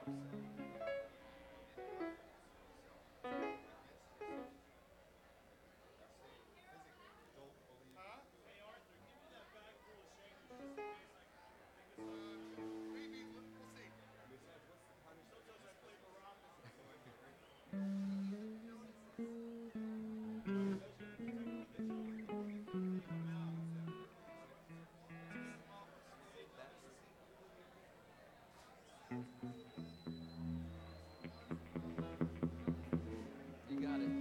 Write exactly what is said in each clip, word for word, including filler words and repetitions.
You got it.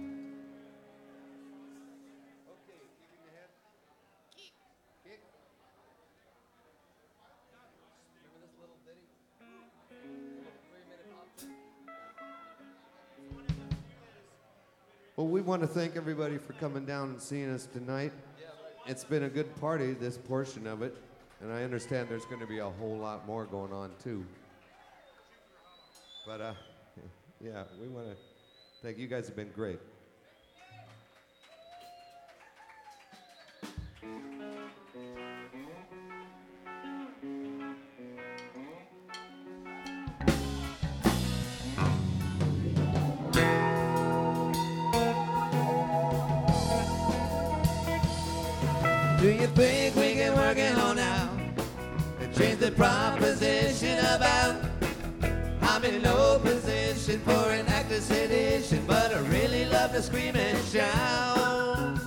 Well, we want to thank everybody for coming down and seeing us tonight. It's been a good party, this portion of it, and I understand there's going to be a whole lot more going on too. But uh, yeah, we want to thank you guys. Have been great. Do you think we can work it on out and change the proposition about? I'm in no position for an act of sedition, but I really love to scream and shout.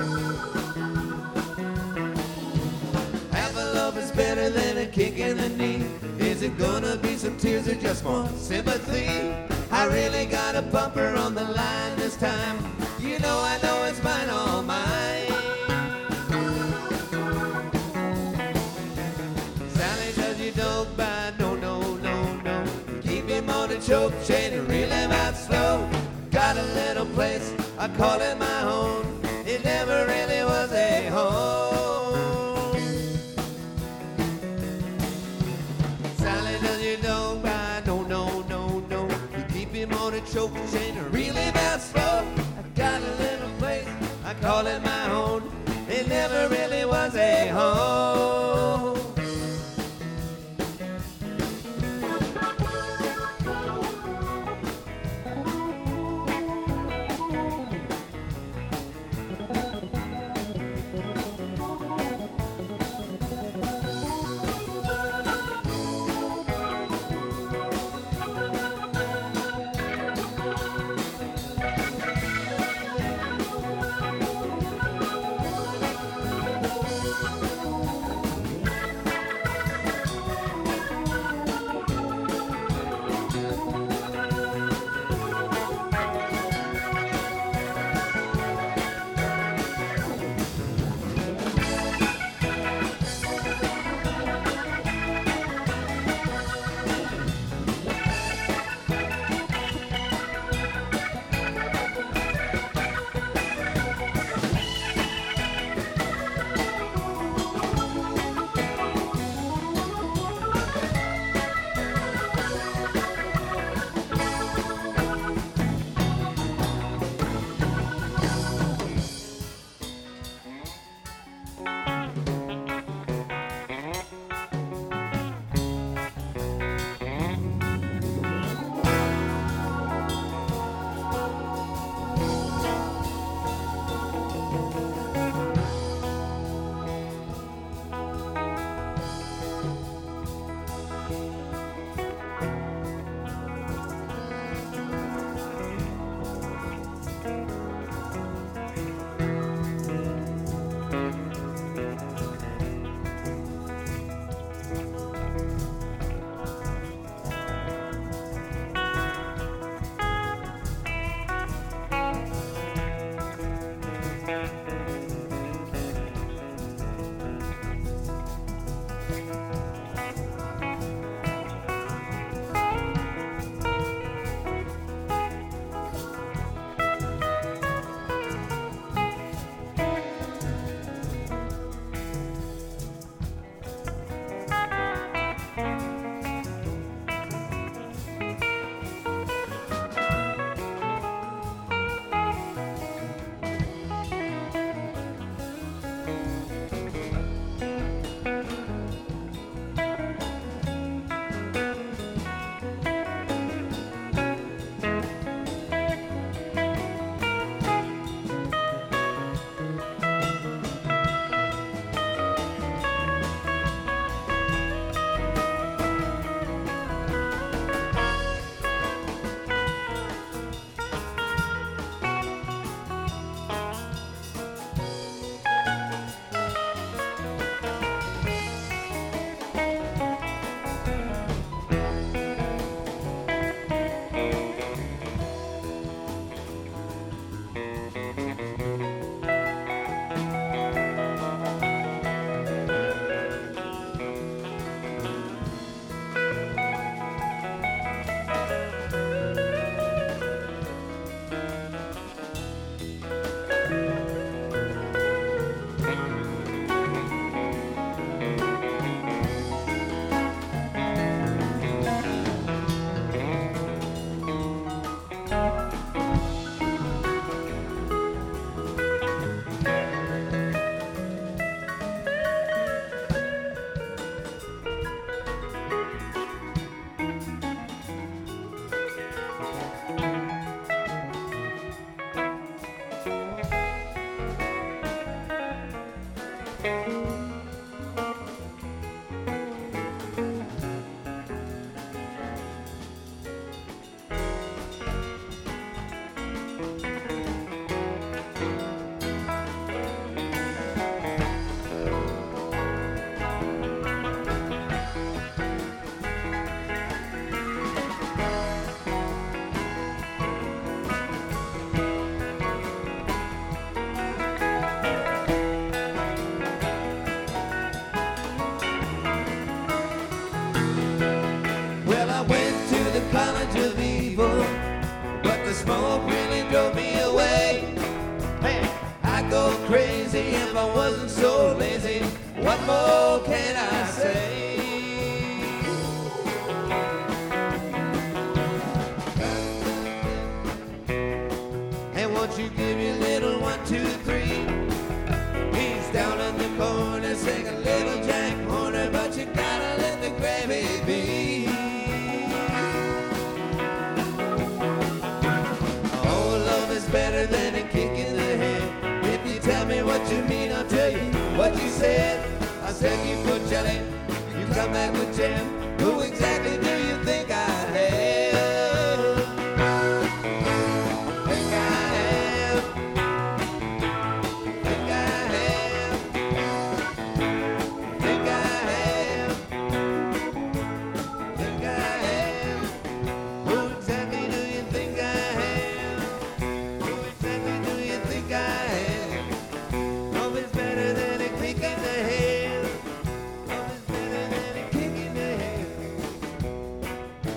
Half a loaf is better than a kick in the knee. Is it gonna be some tears or just more sympathy? I really got a bumper on the line this time. You know I know it's mine, all mine. Don't buy, no, no, no, no. Keep him on the choke chain and reel him out slow. Got a little place, I call it my own. It never really was a home. Sally does you don't buy, no, no, no, no. You keep him on the choke chain and reel him out slow. I got a little place, I call it my own. It never really was a home. I wasn't so lazy. What more can I say? And won't you give your little one, two, three? He's down in the corner singing Little Jack Horner, but you gotta let the gravy be. Oh, love is better than a kick in the head. If you tell me what you mean, I'll tell you what you said. I said you put jelly, you come back with jam. Who exactly do you think I have? Think I have. Think I have. Think I have. Think I have. Who exactly do you think I have? Who exactly do you think I have? Love is better than a kick in the head. Love is better than a kick in the head.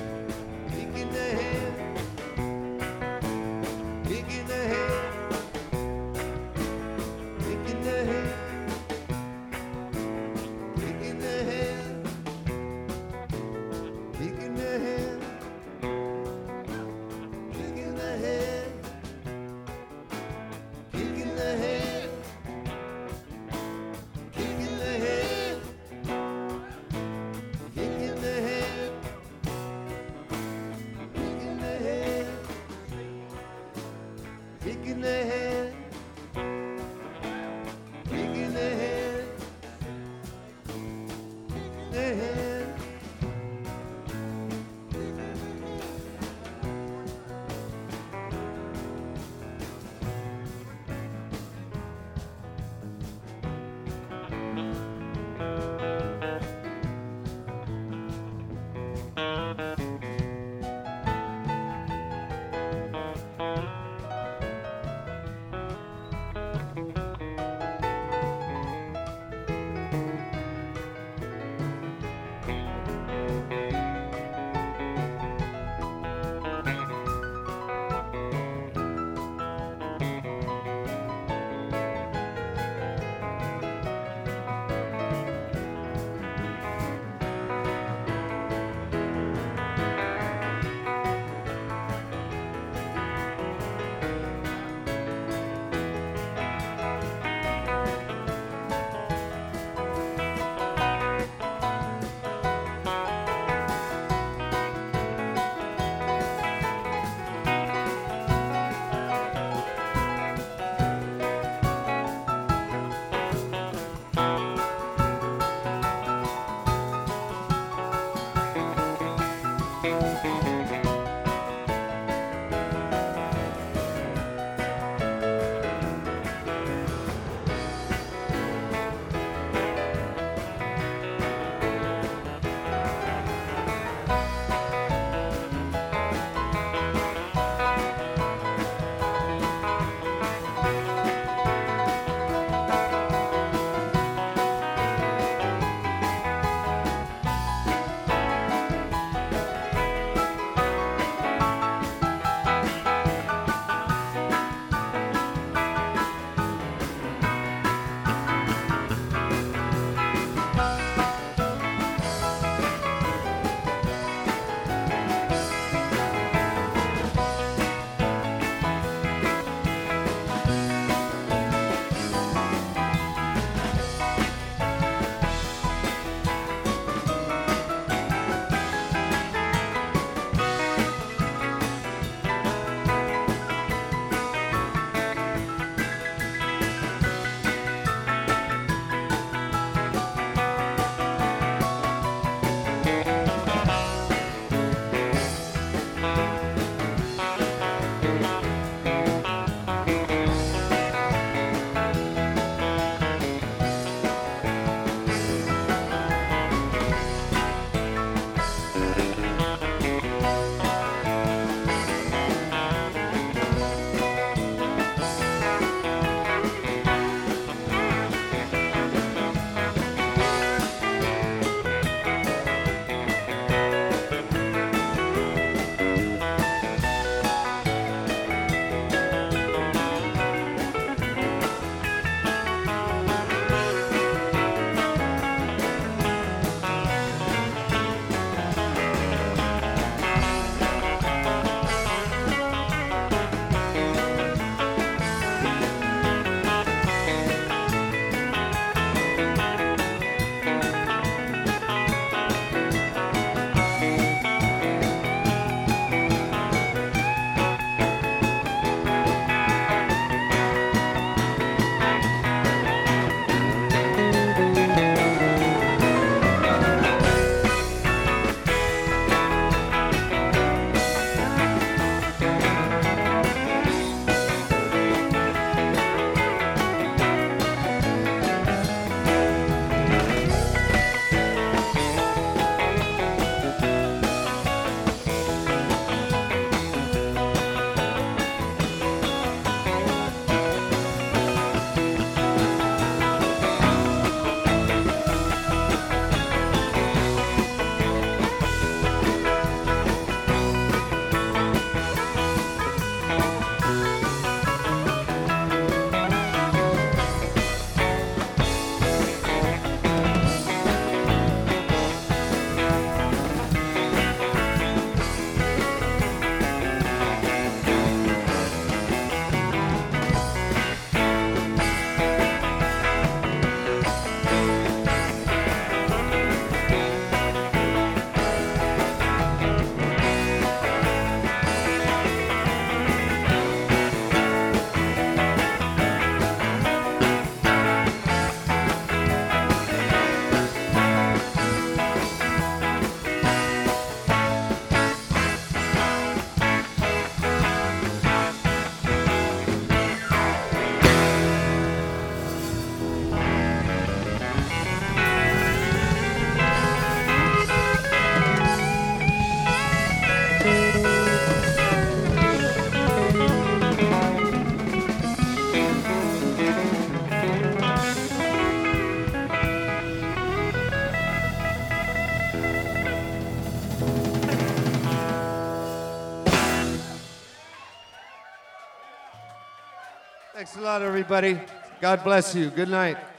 Thanks a lot, everybody. God bless you. Good night.